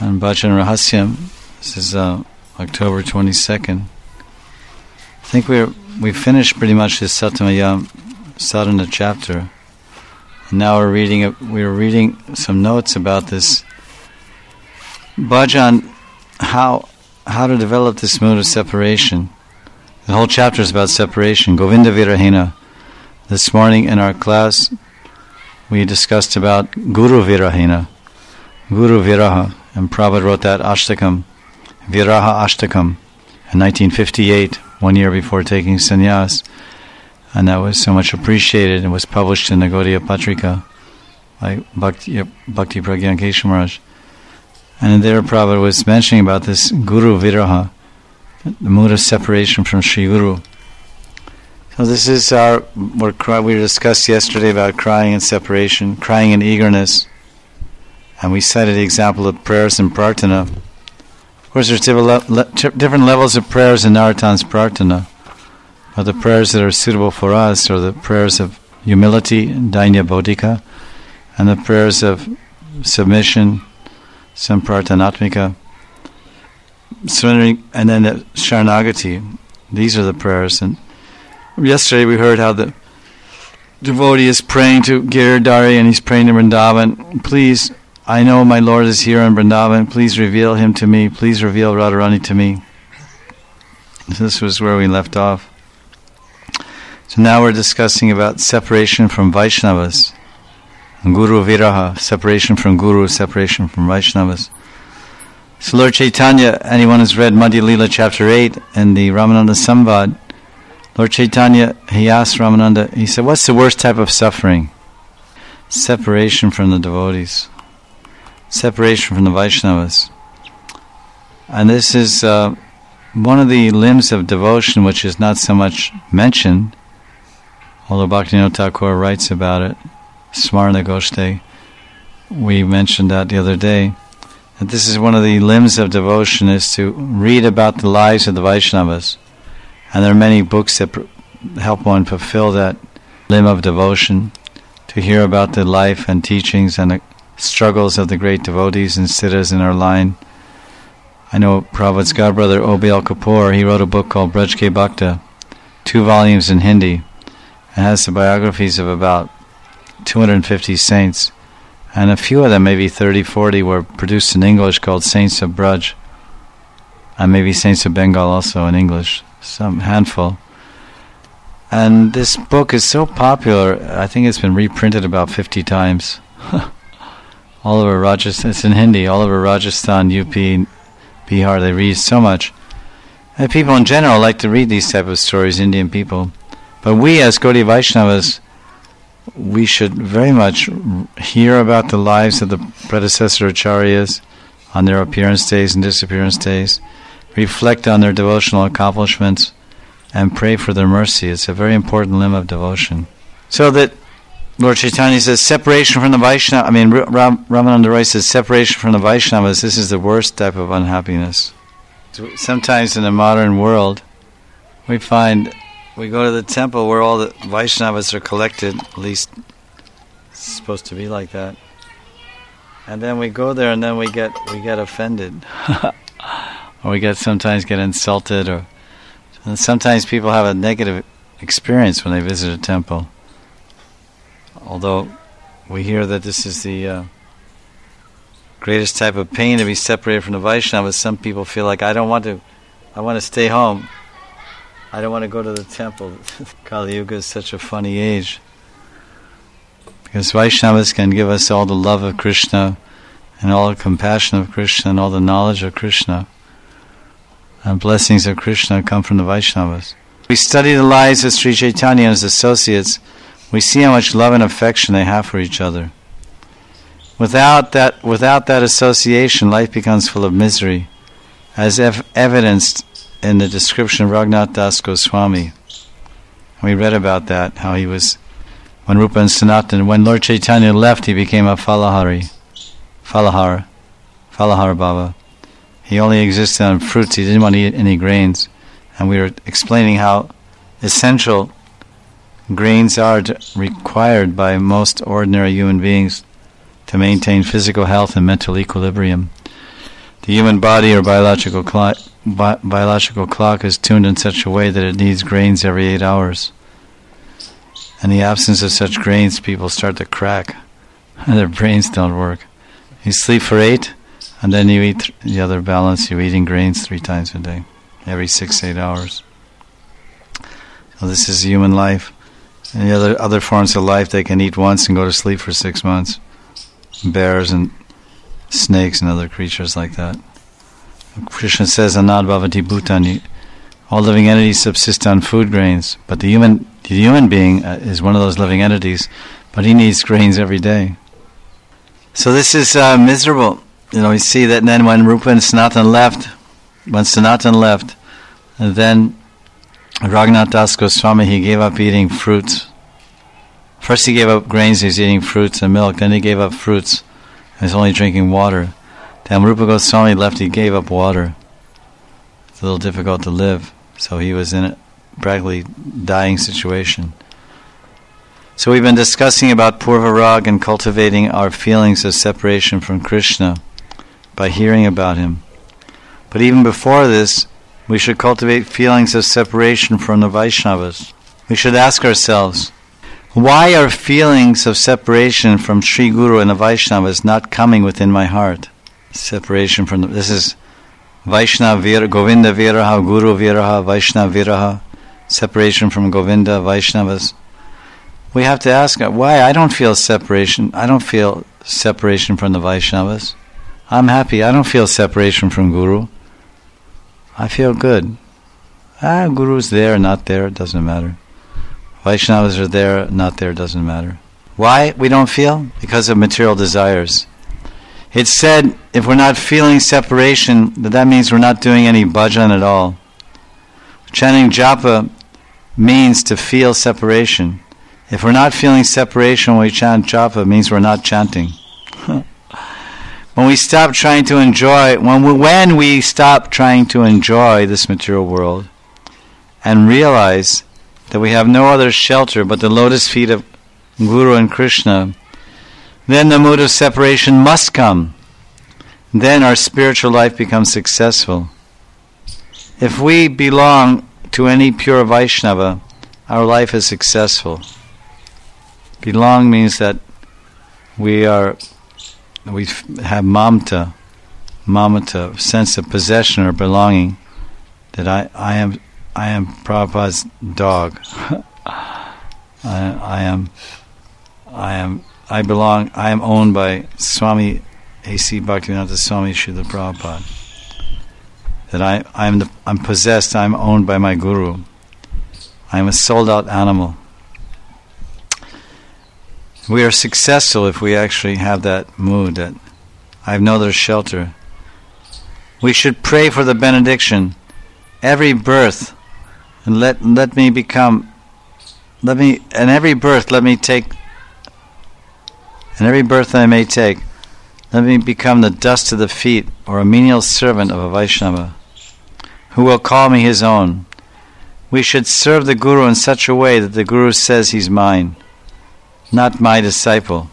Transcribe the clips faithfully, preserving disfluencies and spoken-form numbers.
on Bhajan Rahasyam. This is uh, October twenty-second. I think we're we finished pretty much this Satamayam Sadhana chapter. And now we're reading a, we're reading some notes about this bhajan, how how to develop this mood of separation. The whole chapter is about separation. Govinda Virahena. This morning in our class, we discussed about Guru Virahena, Guru Viraha, and Prabhupada wrote that Ashtakam, Viraha Ashtakam, in nineteen fifty-eight, one year before taking sannyas, and that was so much appreciated and was published in the Gaudiya Patrika by Bhakti, Bhakti Pragyan Keshav Maharaj. And there Prabhupada was mentioning about this Guru Viraha, the mood of separation from Sri Guru. So this is our, we're, we discussed yesterday about crying and separation, crying and eagerness, and we cited the example of prayers and prarthana. Of course, there's different levels of prayers in Narottam's prarthana, but the prayers that are suitable for us are the prayers of humility, Dainya Bodhika, and the prayers of submission, Samprarthanatmika, surrendering, and then the Sharanagati. These are the prayers. And yesterday we heard how the devotee is praying to Giridhari and he's praying to Vrindavan. Please, I know my Lord is here in Vrindavan. Please reveal him to me. Please reveal Radharani to me. So this was where we left off. So now we're discussing about separation from Vaishnavas. Guru Viraha, separation from Guru, separation from Vaishnavas. So Lord Chaitanya, anyone who's read Madhya Lila chapter eight and the Ramananda Samvad, Lord Chaitanya, he asked Ramananda, he said, what's the worst type of suffering? Separation from the devotees. Separation from the Vaishnavas. And this is uh, one of the limbs of devotion which is not so much mentioned, although Bhaktivinoda Thakur writes about it. Smarna Goshte, we mentioned that the other day, that this is one of the limbs of devotion, is to read about the lives of the Vaishnavas. And there are many books that pr- help one fulfill that limb of devotion, to hear about the life and teachings and the struggles of the great devotees and siddhas in our line. I know Prabhupada's godbrother O B L Kapoor, he wrote a book called Braj Ke Bhakta, two volumes in Hindi. It has the biographies of about two hundred fifty saints, and a few of them, maybe thirty, forty, were produced in English called Saints of Braj, and maybe Saints of Bengal also in English, some handful. And this book is so popular, I think it's been reprinted about fifty times. All over Rajasthan, it's in Hindi, all over Rajasthan, U P, Bihar, they read so much. And people in general like to read these type of stories, Indian people. But we as Gaudiya Vaishnavas, we should very much hear about the lives of the predecessor acharyas on their appearance days and disappearance days, reflect on their devotional accomplishments, and pray for their mercy. It's a very important limb of devotion. So that Lord Chaitanya says separation from the Vaishnava, I mean Ram, Ramananda Roy says separation from the Vaishnavas, this is the worst type of unhappiness. Sometimes in the modern world, we find we go to the temple where all the Vaishnavas are collected, at least it's supposed to be like that. And then we go there and then we get we get offended. Or we get sometimes get insulted, or and sometimes people have a negative experience when they visit a temple. Although we hear that this is the uh, greatest type of pain to be separated from the Vaishnavas, some people feel like I don't want to I want to stay home. I don't want to go to the temple. Kali Yuga is such a funny age. Because Vaishnavas can give us all the love of Krishna and all the compassion of Krishna and all the knowledge of Krishna. And blessings of Krishna come from the Vaishnavas. We study the lives of Sri Chaitanya and his associates. We see how much love and affection they have for each other. Without that, without that association, life becomes full of misery, as ev- evidenced in the description of Raghunath Das Goswami. We read about that, how he was, when Rupa and Sanatan, when Lord Chaitanya left, he became a Falahari, Falahara, Falahara Baba. He only existed on fruits, he didn't want to eat any grains. And we were explaining how essential grains are to, required by most ordinary human beings to maintain physical health and mental equilibrium. The human body or biological clock, bi- biological clock is tuned in such a way that it needs grains every eight hours. In the absence of such grains, people start to crack, and their brains don't work. You sleep for eight, and then you eat th- the other balance. You're eating grains three times a day, every six, eight hours. So this is human life. And the other other forms of life, they can eat once and go to sleep for six months. Bears and snakes and other creatures like that. Krishna says, "Anad bhavati bhutani." All living entities subsist on food grains, but the human the human being uh, is one of those living entities, but he needs grains every day. So this is uh, miserable. You know, we see that then when Rupa and Sanatan left, when Sanatan left, and then Raghunath Das Goswami, he gave up eating fruits. First he gave up grains, he was eating fruits and milk, then he gave up fruits, he was only drinking water. Then Rupa Goswami left, he gave up water. It's a little difficult to live, so he was in a practically dying situation. So we've been discussing about Purva Rag and cultivating our feelings of separation from Krishna by hearing about him. But even before this, we should cultivate feelings of separation from the Vaishnavas. We should ask ourselves, why are feelings of separation from Sri Guru and the Vaishnavas not coming within my heart? Separation from the, this is Vaishnava Viraha, Govinda Viraha, Guru Viraha, Vaishnava Viraha, separation from Govinda, Vaishnavas. We have to ask, why? I don't feel separation. I don't feel separation from the Vaishnavas. I'm happy. I don't feel separation from Guru. I feel good. Ah, Guru's there, not there, it doesn't matter. Vaishnavas are there, not there, doesn't matter. Why we don't feel? Because of material desires. It's said, if we're not feeling separation, that that means we're not doing any bhajan at all. Chanting japa means to feel separation. If we're not feeling separation when we chant japa, it means we're not chanting. When we stop trying to enjoy, when we, when we stop trying to enjoy this material world and realize that we have no other shelter but the lotus feet of Guru and Krishna, then the mood of separation must come. Then our spiritual life becomes successful. If we belong to any pure Vaishnava, our life is successful. Belong means that we are, we have mamta, mamata, sense of possession or belonging. That I, I am, I am Prabhupada's dog. I, I am, I am, I belong. I am owned by Swami A C Bhaktivedanta Swami Srila Prabhupada. That I, I am, the, I'm possessed. I'm owned by my Guru. I am a sold-out animal. We are successful if we actually have that mood that I have no other shelter. We should pray for the benediction every birth, and let let me become, let me, and every birth let me take, and every birth that I may take, let me become the dust of the feet or a menial servant of a Vaishnava, who will call me his own. We should serve the Guru in such a way that the Guru says he's mine, not my disciple.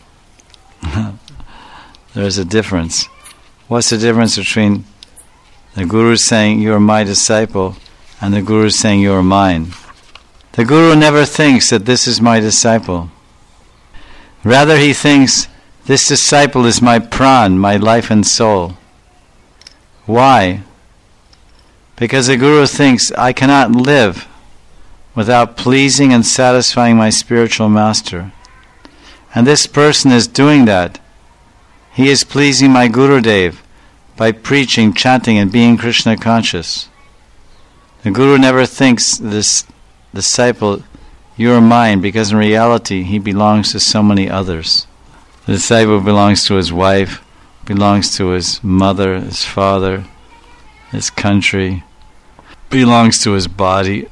There's a difference. What's the difference between the Guru saying you are my disciple and the Guru saying you are mine? The Guru never thinks that this is my disciple. Rather he thinks this disciple is my pran, my life and soul. Why? Because the Guru thinks I cannot live without pleasing and satisfying my spiritual master. And this person is doing that. He is pleasing my Gurudev by preaching, chanting, and being Krishna conscious. The Guru never thinks this disciple, you are mine, because in reality he belongs to so many others. The disciple belongs to his wife, belongs to his mother, his father, his country, belongs to his body.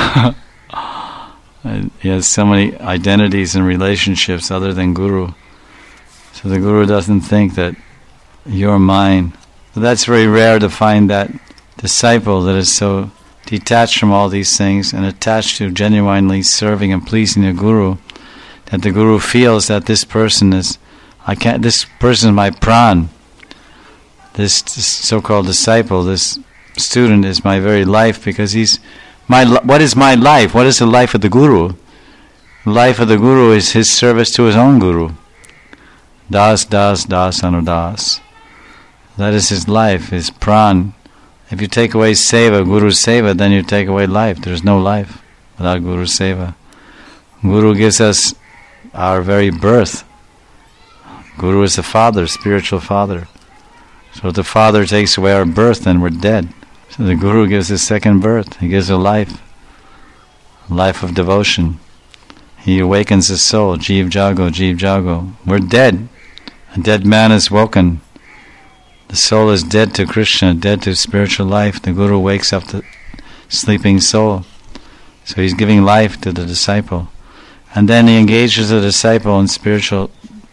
He has so many identities and relationships other than Guru. So the Guru doesn't think that you're mine. So that's very rare to find that disciple that is so detached from all these things and attached to genuinely serving and pleasing the Guru, that the Guru feels that this person is, I can't, this person is my pran. this so-called disciple, this student is my very life, because he's my. What is my life? What is the life of the Guru? The life of the Guru is his service to his own Guru. Das, das, das, anudas. That is his life, his pran. If you take away seva, Guru's seva, then you take away life. There's no life without Guru's seva. Guru gives us our very birth. Guru is the father, spiritual father. So if the father takes away our birth, then we're dead. So the Guru gives his second birth. He gives a life, a life of devotion. He awakens the soul. Jeev Jago, Jeev Jago. We're dead. A dead man is woken. The soul is dead to Krishna, dead to spiritual life. The Guru wakes up the sleeping soul. So he's giving life to the disciple. And then he engages the disciple in spiritual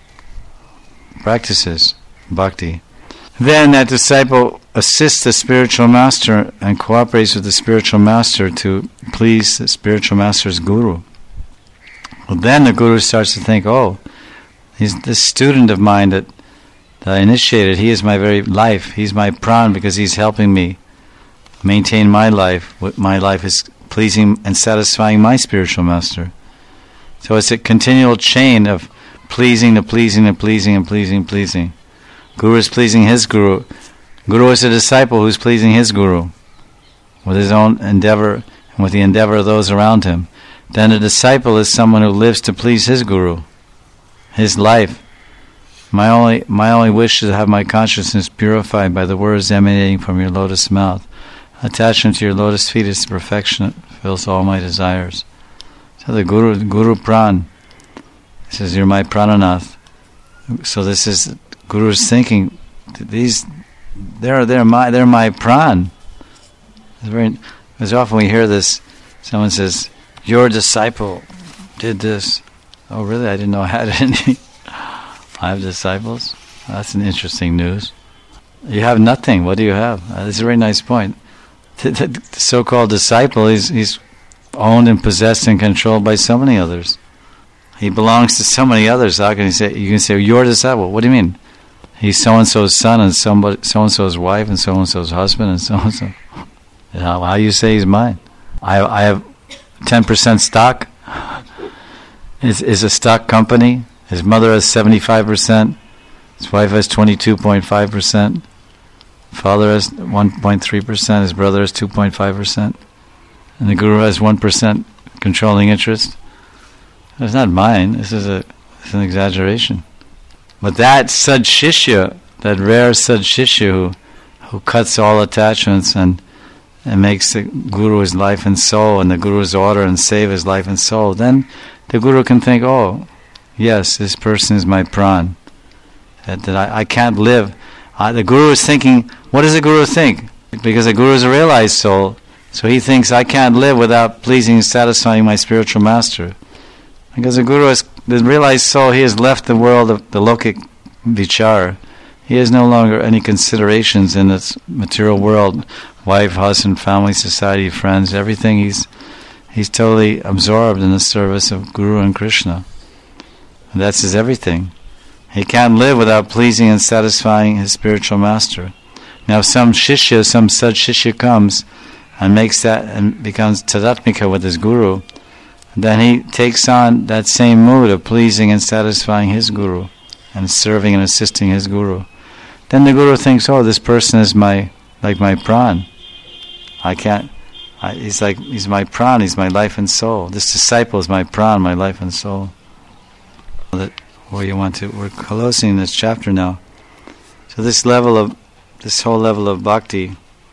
practices, bhakti. Then that disciple assists the spiritual master and cooperates with the spiritual master to please the spiritual master's Guru. Well, then the Guru starts to think, oh, he's this student of mine that, that I initiated, he is my very life. He's my pran because he's helping me maintain my life. My life is pleasing and satisfying my spiritual master. So it's a continual chain of pleasing to pleasing to pleasing and pleasing, pleasing. Guru is pleasing his Guru. Guru is a disciple who's pleasing his Guru with his own endeavor and with the endeavor of those around him. Then a disciple is someone who lives to please his Guru, his life. My only my only wish is to have my consciousness purified by the words emanating from your lotus mouth. Attachment to your lotus feet is perfection. It fulfills all my desires. So the Guru, Guru Pran, he says, you're my Prananath. So this is Guru's thinking. These, they're they're my they're my Pran. It's very. As often we hear this, someone says, your disciple did this. Oh, really? I didn't know I had any. I have disciples? That's an interesting news. You have nothing. What do you have? Uh, that's a very nice point. The, the, the so-called disciple, he's, he's owned and possessed and controlled by so many others. He belongs to so many others. How can you say? You can say, your disciple. What do you mean? He's so-and-so's son and somebody, so-and-so's wife and so-and-so's husband and so-and-so. How, how you say he's mine? I, I have ten percent stock. Is is a stock company. His mother has seventy-five percent. His wife has twenty-two point five percent. Father has one point three percent. His brother has two point five percent. And the Guru has one percent controlling interest. It's not mine. This is a it's an exaggeration. But that Sad Shishya, that rare Sad Shishya who, who cuts all attachments and and makes the Guru his life and soul, and the Guru's order and save his life and soul, then the Guru can think, oh, yes, this person is my pran. That, that I, I can't live. Uh, the Guru is thinking, what does the Guru think? Because the Guru is a realized soul, so he thinks, I can't live without pleasing and satisfying my spiritual master. Because the Guru is the realized soul, he has left the world of the lokic vichar. He has no longer any considerations in this material world, wife, husband, family, society, friends, everything. He's he's totally absorbed in the service of Guru and Krishna. And that's his everything. He can't live without pleasing and satisfying his spiritual master. Now, if some shishya, some Sad Shishya comes and makes that and becomes tadatmika with his Guru, then he takes on that same mood of pleasing and satisfying his Guru and serving and assisting his Guru. Then the Guru thinks, oh, this person is my like my pran. I can't. I, he's like he's my pran. He's my life and soul. This disciple is my pran, my life and soul. That where you want to. We're closing this chapter now. So this level of this whole level of bhakti,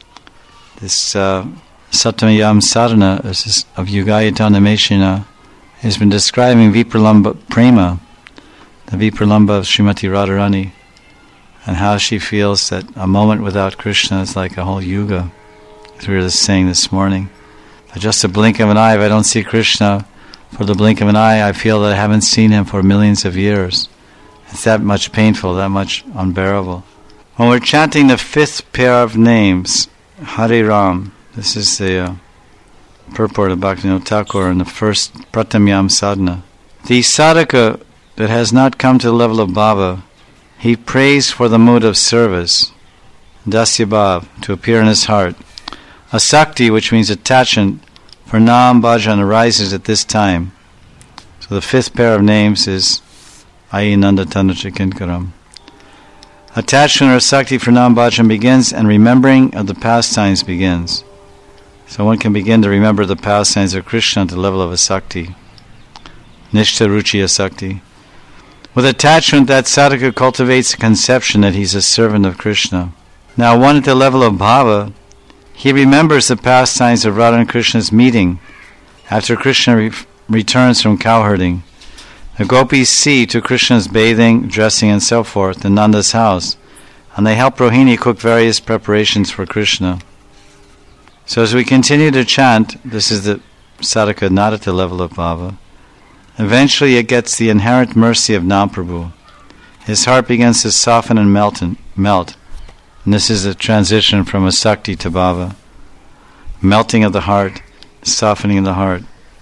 this uh, Sattvamayam sadhana of Yugayatana has been describing Vipralamba prema, the Vipralamba of Srimati Radharani, and how she feels that a moment without Krishna is like a whole yuga, as we were just saying this morning. For just a blink of an eye, if I don't see Krishna, for the blink of an eye, I feel that I haven't seen him for millions of years. It's that much painful, that much unbearable. When we're chanting the fifth pair of names, Hare Ram, this is the uh, purport of Bhaktivinoda Thakur in the first Pratamyam sadhana. The sadhaka that has not come to the level of Baba, he prays for the mood of service. Dasya Bhav, to appear in his heart. Asakti, which means attachment, for Nam Bhajan arises at this time. So the fifth pair of names is Ayi Nanda Tanatra Kinkaram. Attachment or Asakti for Nam Bhajan begins, and remembering of the pastimes begins. So one can begin to remember the pastimes of Krishna at the level of Asakti. Nishtha Ruchi Asakti. With attachment, that sadhaka cultivates the conception that he's a servant of Krishna. Now, one at the level of bhava, he remembers the pastimes of Radha and Krishna's meeting after Krishna re- returns from cowherding. The gopis see to Krishna's bathing, dressing, and so forth in Nanda's house, and they help Rohini cook various preparations for Krishna. So as we continue to chant, this is the sadhaka not at the level of bhava, eventually it gets the inherent mercy of Namprabhu. His heart begins to soften and melt, and melt. And this is a transition from Asakti to bhava. Melting of the heart, softening of the heart.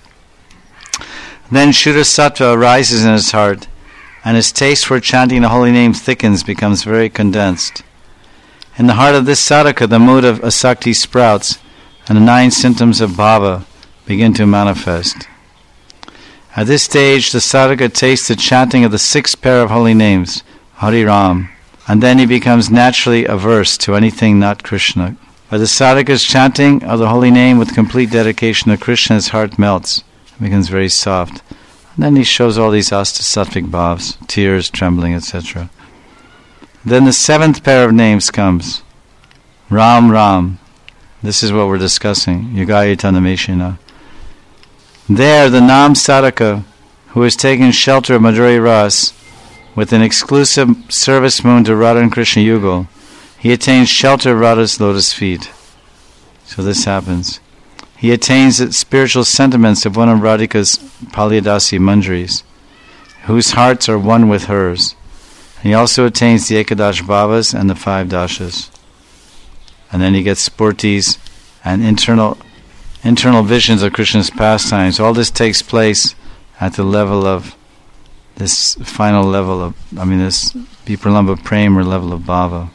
Then Shuddha Sattva arises in his heart, and his taste for chanting the holy name thickens, becomes very condensed. In the heart of this sadhaka, the mood of Asakti sprouts, and the nine symptoms of bhava begin to manifest. At this stage, the sadhaka tastes the chanting of the sixth pair of holy names, Hari Ram, and then he becomes naturally averse to anything not Krishna. By the sadhaka's chanting of the holy name with complete dedication to Krishna, his heart melts, and becomes very soft. And then he shows all these astasattvic bhavs, tears, trembling, et cetera. Then the seventh pair of names comes, Ram Ram. This is what we're discussing, Yugayatana. There, the Nam Sadhaka, who has taken shelter of Madhuri Ras, with an exclusive service moon to Radha and Krishna Yugal, he attains shelter of Radha's lotus feet. So this happens. He attains the spiritual sentiments of one of Radhika's Palyadasi Manjaris, whose hearts are one with hers. And he also attains the Ekadash Bhavas and the five dashas. And then he gets spurtis and internal internal visions of Krishna's pastimes. All this takes place at the level of this final level of, I mean, this Vipralambha Prem or level of bhava.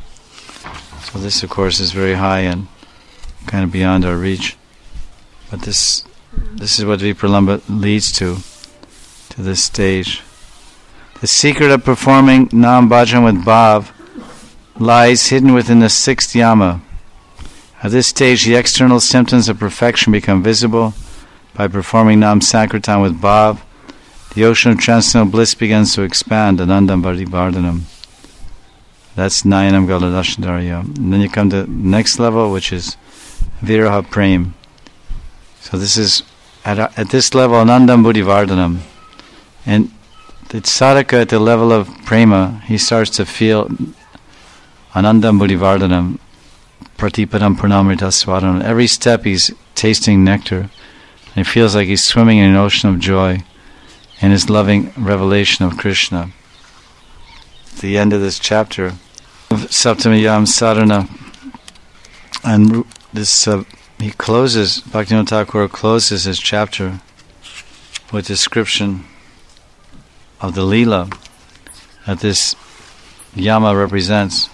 So this, of course, is very high and kind of beyond our reach. But this this is what Vipralambha leads to, to this stage. The secret of performing Nam Bhajan with Bhav lies hidden within the sixth yama. At this stage, the external symptoms of perfection become visible. By performing Nam Sankirtan with Bhav, the ocean of transcendental bliss begins to expand, Anandam Varidvardhanam. That's Nayanam Galadashandarya. And then you come to the next level, which is Viraha Prem. So this is, at, at this level, Anandam Buddhivardhanam. And the sadhaka at the level of prema, he starts to feel Anandam Buddhivardhanam, Pratipadam Purnamrita Swadhanam. Every step he's tasting nectar. And he feels like he's swimming in an ocean of joy in his loving revelation of Krishna. At the end of this chapter of Saptamayam Sadhana, and this uh, he closes, Bhaktivinoda Thakur closes his chapter with description of the Leela that this Yama represents.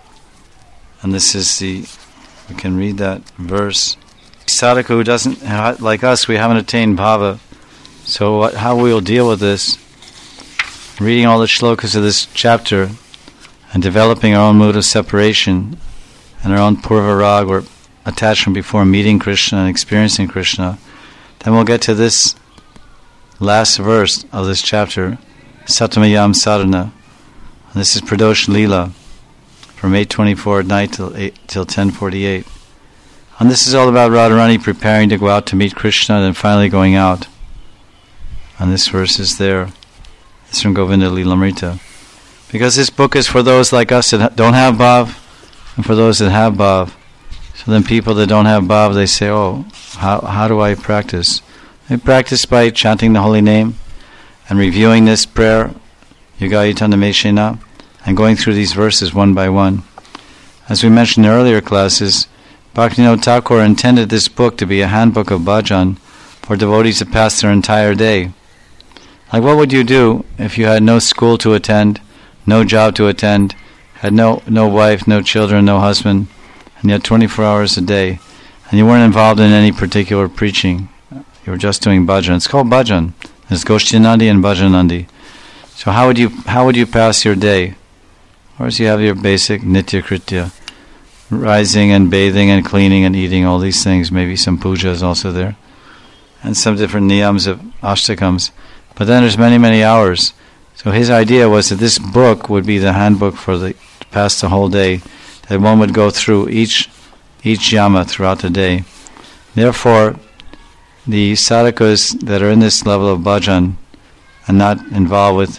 And this is the, we can read that verse. Sadhaka who doesn't, like us, we haven't attained bhava. So what, how we will deal with this, reading all the shlokas of this chapter and developing our own mood of separation and our own purva rag or attachment before meeting Krishna and experiencing Krishna, then we'll get to this last verse of this chapter, Satamayam Sadhana. And this is Pradosh Leela, from eight twenty-four at night till eight, till ten forty-eight. And this is all about Radharani preparing to go out to meet Krishna and then finally going out. And this verse is there. It's from Govinda Lilamrita. Because this book is for those like us that don't have bhav, and for those that have bhav. So then people that don't have bhav, they say, oh, how how do I practice? They practice by chanting the holy name and reviewing this prayer, Yugayatana Meshena, and going through these verses one by one. As we mentioned in earlier classes, Bhaktivinoda Thakur intended this book to be a handbook of bhajan for devotees to pass their entire day. Like what would you do if you had no school to attend, no job to attend, had no, no wife, no children, no husband, and you had twenty-four hours a day, and you weren't involved in any particular preaching. You were just doing bhajan. It's called bhajan. There's Goshtinandi and Bhajanandi. So how would you how would you pass your day? Of course, you have your basic nitya kritya, rising and bathing and cleaning and eating, all these things. Maybe some puja is also there, and some different niyams of ashtakams. But then there's many, many hours. So his idea was that this book would be the handbook for the to pass the whole day, that one would go through each each yama throughout the day. Therefore, the sadhakas that are in this level of bhajan and not involved with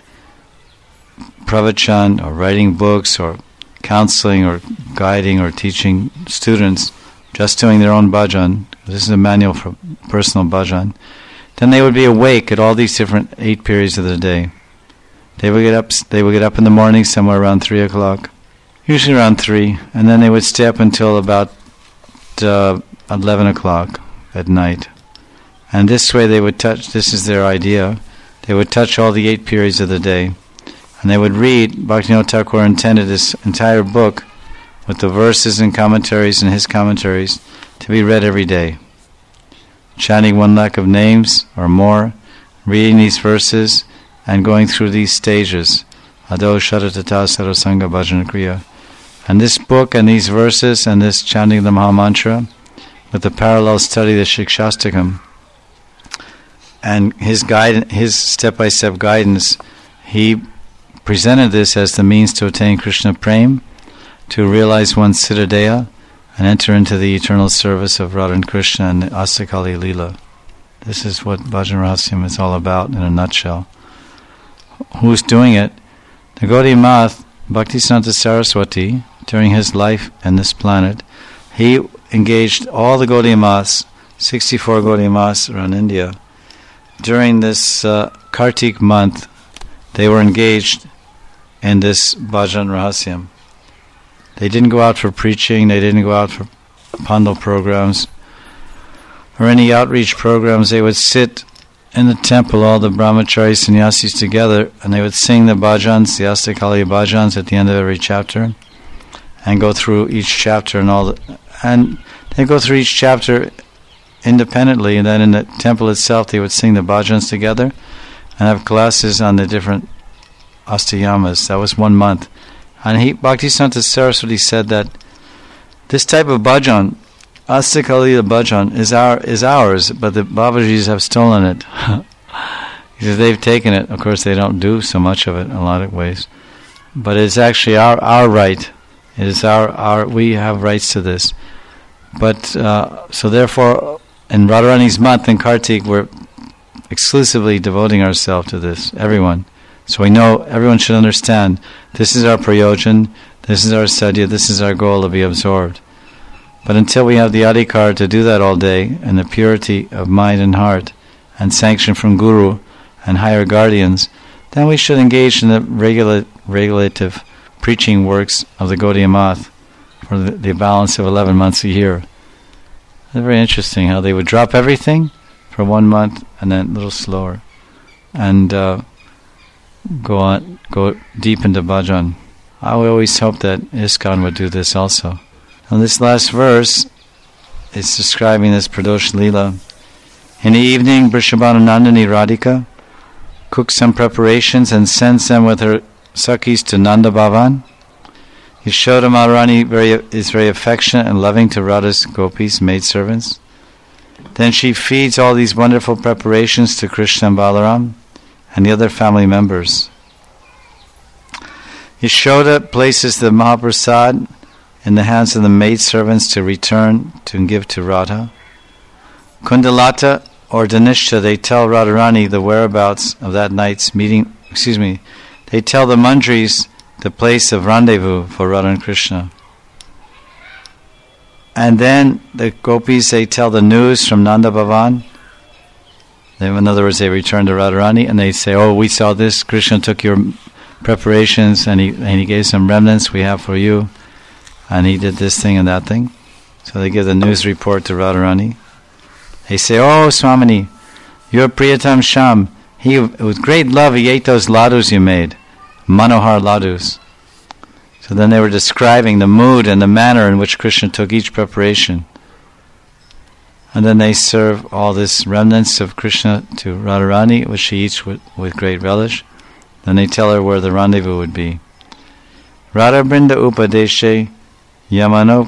pravachan or writing books or counseling or guiding or teaching students, just doing their own bhajan, this is a manual for personal bhajan, then they would be awake at all these different eight periods of the day. They would get up. They would get up in the morning, somewhere around three o'clock, usually around three, and then they would stay up until about uh, eleven o'clock at night. And this way, they would touch. This is their idea. They would touch all the eight periods of the day, and they would read. Bhaktivinoda Thakur intended this entire book, with the verses and commentaries and his commentaries, to be read every day. Chanting one lakh of names or more, reading these verses, and going through these stages, Ado Sharatata Sarasanga Bhajana Kriya. And this book and these verses and this chanting the Maha Mantra, with the parallel study of the Shikshastakam, and his guide, his step-by-step guidance, he presented this as the means to attain Krishna Prem, to realize one's Siddhadeha, and enter into the eternal service of Radha and Krishna and the Astakali Leela. This is what Bhajan Rahasyam is all about in a nutshell. Who's doing it? The Gaudiya Math, Bhaktisiddhanta Saraswati, during his life on this planet, he engaged all the Gaudiya Maths, sixty-four Gaudiya Maths around India. During this uh, Kartik month, they were engaged in this Bhajan Rahasyam. They didn't go out for preaching, they didn't go out for pandal programs, or any outreach programs. They would sit in the temple, all the brahmachari sannyasis together, and they would sing the bhajans, the Astakali bhajans at the end of every chapter, and go through each chapter and all the, and they go through each chapter independently, and then in the temple itself they would sing the bhajans together and have classes on the different astayamas. That was one month. And he, Bhaktisiddhanta Saraswati, said that this type of bhajan, Astakali bhajan, is our is ours, but the Babajis have stolen it. Because they've taken it. Of course, they don't do so much of it in a lot of ways, but it's actually our our right. It is our our we have rights to this. But uh, so therefore, in Radharani's month in Kartik, we're exclusively devoting ourselves to this. Everyone. So we know, everyone should understand, this is our prayojan, this is our sadhya, this is our goal to be absorbed. But until we have the adhikar to do that all day, and the purity of mind and heart, and sanction from Guru and higher guardians, then we should engage in the regula- regulative preaching works of the Gaudiya Math for the, the balance of eleven months a year. It's very interesting how they would drop everything for one month and then a little slower. And uh, go on, go deep into bhajan. I always hope that ISKCON would do this also. And this last verse is describing this Pradosh Leela. In the evening, Vrishabhananandani Radhika cooks some preparations and sends them with her Sakhis to Nanda Bhavan. Yashoda Maharani very, is very affectionate and loving to Radha's gopis, maidservants. Then she feeds all these wonderful preparations to Krishna and Balaram and the other family members. Yashoda places the Mahaprasad in the hands of the maidservants to return to and give to Radha. Kundalata or Dhanishta, they tell Radharani the whereabouts of that night's meeting, excuse me, they tell the Mandris the place of rendezvous for Radha and Krishna. And then the gopis, they tell the news from Nanda Bhavan. In other words, they return to Radharani and they say, oh, we saw this, Krishna took your preparations and he and he gave some remnants we have for you, and he did this thing and that thing. So they give the news report to Radharani. They say, oh, Swamini, your Priyatam Sham, he, with great love he ate those ladus you made, Manohar ladus. So then they were describing the mood and the manner in which Krishna took each preparation. And then they serve all this remnants of Krishna to Radharani, which she eats with, with great relish. Then they tell her where the rendezvous would be. Radha Brinda Upadeshe Yamano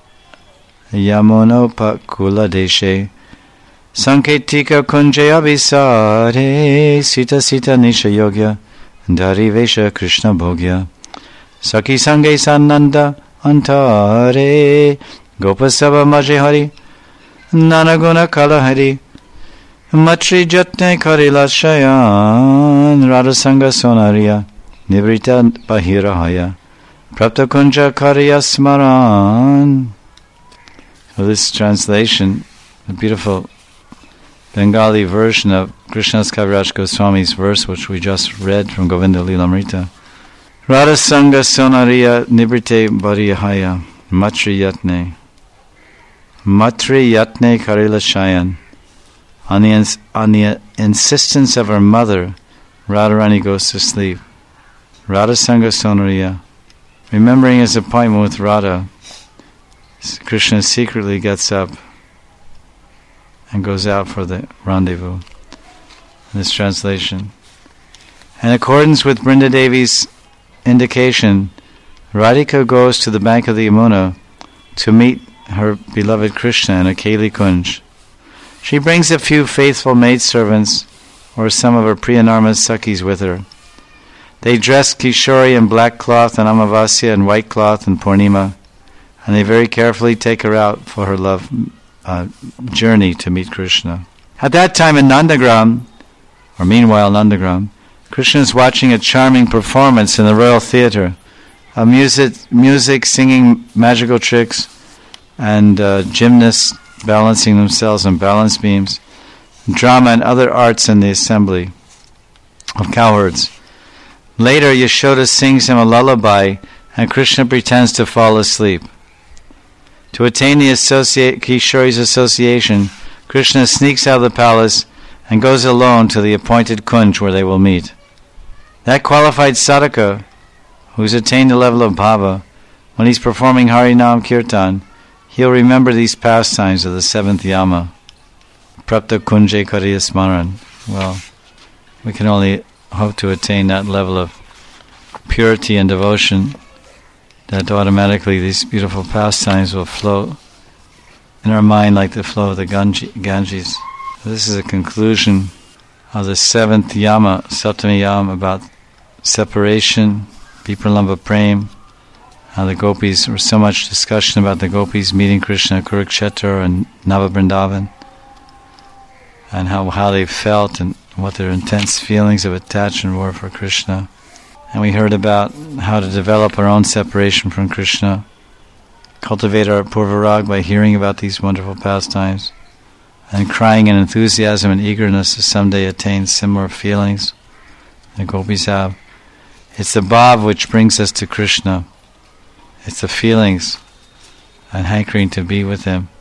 Yamonopakula Deshe Sanketika Kunje Abhisare Sita Sita Nisha Yogya Darivesha Krishna Bhogya Saki Sange Sananda Antare Gopasava Maje Hari Nanaguna Kala Hari Matri Jatne Karila Shayan Radha Sangha Sonariya Nivrita Bahirahaya Prapta Kunja Karya Smaran. So this translation, the beautiful Bengali version of Krishnadas Kaviraj Goswami's verse, which we just read from Govinda Lilamrita. Radha Sangha Sonariya Nibrite Bariyahaya Matri Yatne Matri Yatne Karila Shayan. On the, ins- on the insistence of her mother, Radharani goes to sleep. Radha Sangha Sonariya. Remembering his appointment with Radha, Krishna secretly gets up and goes out for the rendezvous. In this translation. In accordance with Brindadevi's indication, Radhika goes to the bank of the Yamuna to meet her beloved Krishna in a Keli Kunj. She brings a few faithful maidservants or some of her Priyanarma Sakhis with her. They dress Kishori in black cloth on Amavasya and white cloth in Purnima, and they very carefully take her out for her love uh, journey to meet Krishna. At that time in Nandagram, or meanwhile Nandagram, Krishna is watching a charming performance in the Royal Theatre of music, music singing magical tricks, and uh, gymnasts balancing themselves on balance beams, drama and other arts in the assembly of cowherds. Later, Yashoda sings him a lullaby, and Krishna pretends to fall asleep. To attain the associate, Kishori's association, Krishna sneaks out of the palace and goes alone to the appointed kunj where they will meet. That qualified sadhaka, who's attained the level of bhava, when he's performing Harinam Kirtan, he'll remember these pastimes of the seventh yama. Prapta kunje kariya smaran. Well, we can only hope to attain that level of purity and devotion that automatically these beautiful pastimes will flow in our mind like the flow of the Ganges. This is a conclusion of the seventh yama, Saptami yama, about separation, Vipralambha Prem, how the gopis, there was so much discussion about the gopis meeting Krishna at Kurukshetra and Navavrindavan, and how, how they felt and what their intense feelings of attachment were for Krishna. And we heard about how to develop our own separation from Krishna, cultivate our purvarag by hearing about these wonderful pastimes, and crying in enthusiasm and eagerness to someday attain similar feelings the gopis have. It's the bhav which brings us to Krishna. It's the feelings and hankering to be with Him.